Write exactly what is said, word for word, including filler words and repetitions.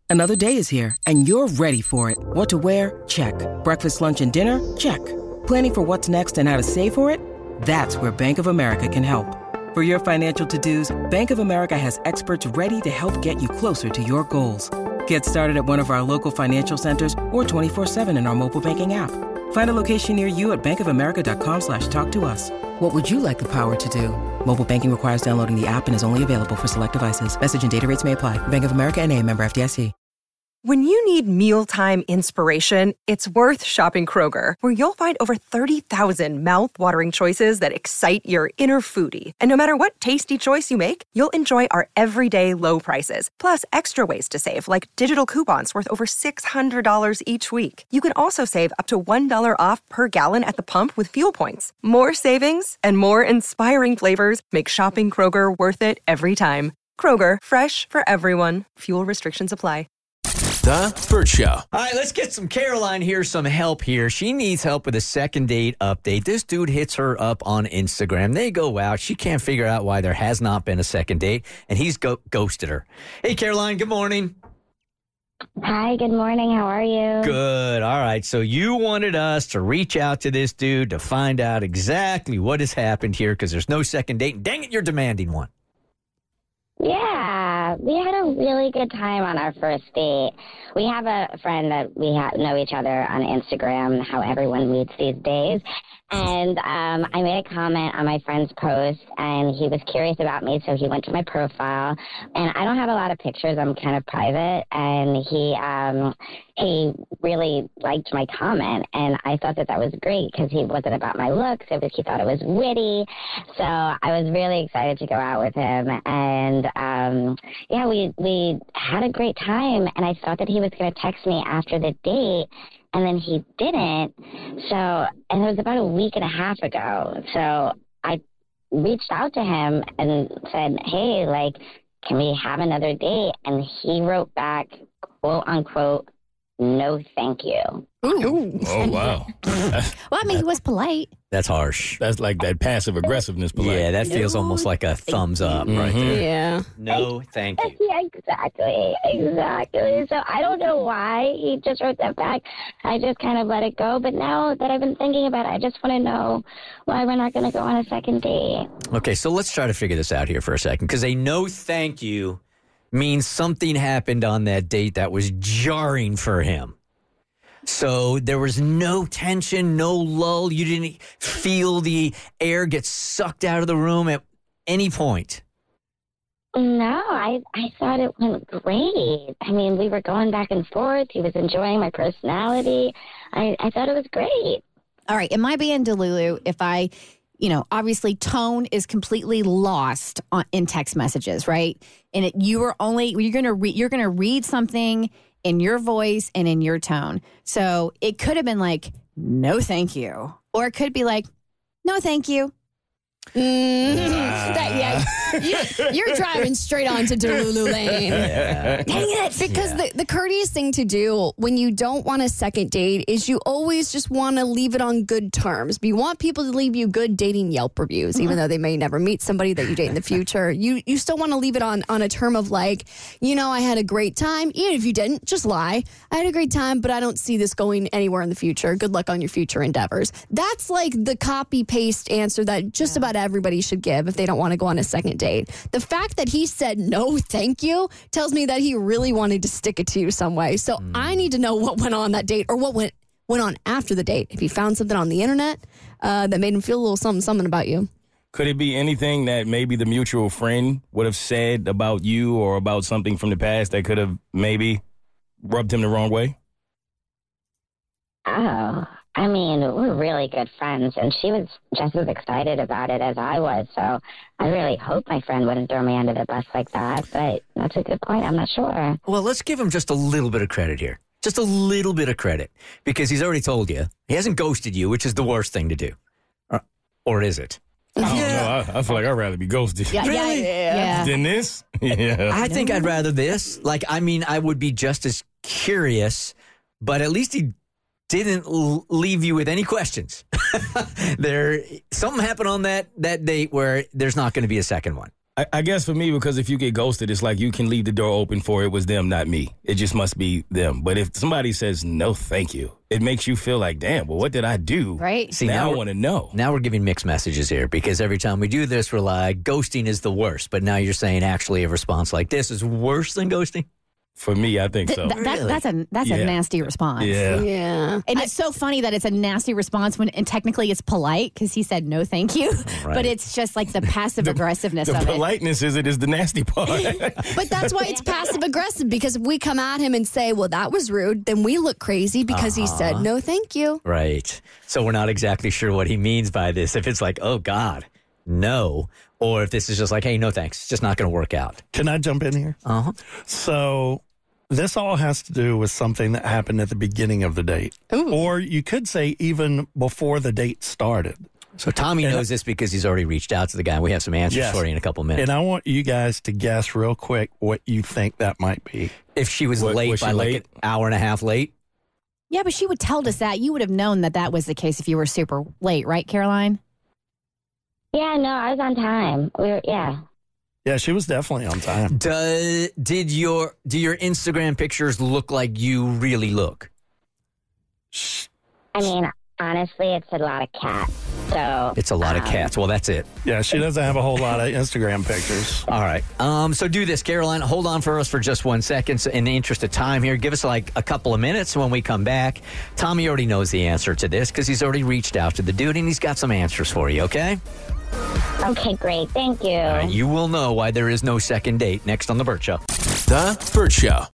Another day is here, and you're ready for it. What to wear? Check. Breakfast, lunch, and dinner? Check. Planning for what's next and how to save for it? That's where Bank of America can help. For your financial to-dos, Bank of America has experts ready to help get you closer to your goals. Get started at one of our local financial centers or twenty-four seven in our mobile banking app. Find a location near you at bankofamerica.com slash talk to us. What would you like the power to do? Mobile banking requires downloading the app and is only available for select devices. Message and data rates may apply. Bank of America N A, member F D I C. When you need mealtime inspiration, it's worth shopping Kroger, where you'll find over thirty thousand mouth-watering choices that excite your inner foodie. And no matter what tasty choice you make, you'll enjoy our everyday low prices, plus extra ways to save, like digital coupons worth over six hundred dollars each week. You can also save up to one dollar off per gallon at the pump with fuel points. More savings and more inspiring flavors make shopping Kroger worth it every time. Kroger, fresh for everyone. Fuel restrictions apply. The Bert Show. All right, let's get some Caroline here, some help here. She needs help with a second date update. This dude hits her up on Instagram. They go out. She can't figure out why there has not been a second date, and he's go- ghosted her. Hey, Caroline, good morning. Hi, good morning. How are you? Good. All right, so you wanted us to reach out to this dude to find out exactly what has happened here because there's no second date. And dang it, you're demanding one. Yeah, we had a really good time on our first date. We have a friend that we ha- know each other on Instagram, how everyone meets these days. And um, I made a comment on my friend's post, and he was curious about me, so he went to my profile. And I don't have a lot of pictures. I'm kind of private. And he um, he really liked my comment, and I thought that that was great because he wasn't about my looks. It was, he thought it was witty. So I was really excited to go out with him. And, um, yeah, we, we had a great time, and I thought that he was going to text me after the date. And then he didn't. So, and it was about a week and a half ago. So I reached out to him and said, hey, like, can we have another date? And he wrote back, quote unquote, no, thank you. Ooh. Oh, wow. Well, I mean, he was polite. That's harsh. That's like that passive aggressiveness. Polite. Yeah, that feels No, almost like a thumbs up Mhm. right there. Yeah. No, thank you. Yeah, exactly. Exactly. So I don't know why he just wrote that back. I just kind of let it go. But now that I've been thinking about it, I just want to know why we're not going to go on a second date. Okay, so let's try to figure this out here for a second because a no thank you means something happened on that date that was jarring for him. So there was no tension, no lull. You didn't feel the air get sucked out of the room at any point. No, I, I thought it went great. I mean, we were going back and forth. He was enjoying my personality. I, I thought it was great. All right. Am I being Delulu if I, you know, obviously tone is completely lost on, in text messages, right? And it, you are only, you're going to read, you're going to read something in your voice and in your tone. So it could have been like, no, thank you. Or it could be like, no, thank you. Mm, that, yeah, you, you're driving straight onto Delulu Lane. Yeah. Dang it. Because Yeah. the, the courteous thing to do when you don't want a second date is you always just want to leave it on good terms. But you want people to leave you good dating Yelp reviews, even though they may never meet somebody that you date in the future. You you still want to leave it on, on a term of like, you know, I had a great time. Even if you didn't, just lie. I had a great time, but I don't see this going anywhere in the future. Good luck on your future endeavors. That's like the copy paste answer that just about everybody should give if they don't want to go on a second date. The fact that he said no thank you tells me that he really wanted to stick it to you some way. So mm. I need to know what went on that date or what went went on after the date. If he found something on the internet uh, that made him feel a little something something about you. Could it be anything that maybe the mutual friend would have said about you or about something from the past that could have maybe rubbed him the wrong way? Oh, I mean, we're really good friends, and she was just as excited about it as I was. So I really hope my friend wouldn't throw me under the bus like that. But that's a good point. I'm not sure. Well, let's give him just a little bit of credit here. Just a little bit of credit. Because he's already told you. He hasn't ghosted you, which is the worst thing to do. Or, or is it? I don't know. I, I feel like I'd rather be ghosted. Yeah, Really? yeah, yeah. Than this? Yeah. I think I'd rather this. Like, I mean, I would be just as curious, but at least he didn't l- leave you with any questions. there, something happened on that, that date where there's not going to be a second one. I, I guess for me, because if you get ghosted, it's like you can leave the door open for it was them, not me. It just must be them. But if somebody says no, thank you, it makes you feel like, damn, well, what did I do? Right. See, now, now I want to know. Now we're giving mixed messages here because every time we do this, we're like, ghosting is the worst. But now you're saying actually a response like this is worse than ghosting? For me, I think Th- so. th- that- that's a that's Yeah. a nasty response. yeah. Yeah. And it's so funny that it's a nasty response when, and technically it's polite because he said no, thank you. Right. But it's just like the passive aggressiveness The of it. politeness is it is the nasty part. But that's why it's passive aggressive because if we come at him and say, well, that was rude, then we look crazy because he said no, thank you. Right. So we're not exactly sure what he means by this. If it's like, oh, God, no. Or if this is just like, hey, no thanks. It's just not going to work out. Can I jump in here? Uh-huh. So this all has to do with something that happened at the beginning of the date. Ooh. Or you could say even before the date started. So Tommy knows this because he's already reached out to the guy. We have some answers Yes. for you in a couple minutes. And I want you guys to guess real quick what you think that might be. If she was What- late was she by like late? an hour and a half late, Yeah, but she would tell us that. You would have known that that was the case if you were super late, right, Caroline? Yeah, no, I was on time. We were, yeah. Yeah, she was definitely on time. do, did your do your Instagram pictures look like you really look? I mean, honestly, it's a lot of cats. So It's a lot of um, cats. Well, that's it. Yeah, she doesn't have a whole lot of Instagram pictures. All right. Um, so do this, Caroline. Hold on for us for just one second. So in the interest of time here, give us like a couple of minutes when we come back. Tommy already knows the answer to this because he's already reached out to the dude and he's got some answers for you, okay? Okay, great. Thank you. All right, you will know why there is no second date next on The Burt Show. The Burt Show.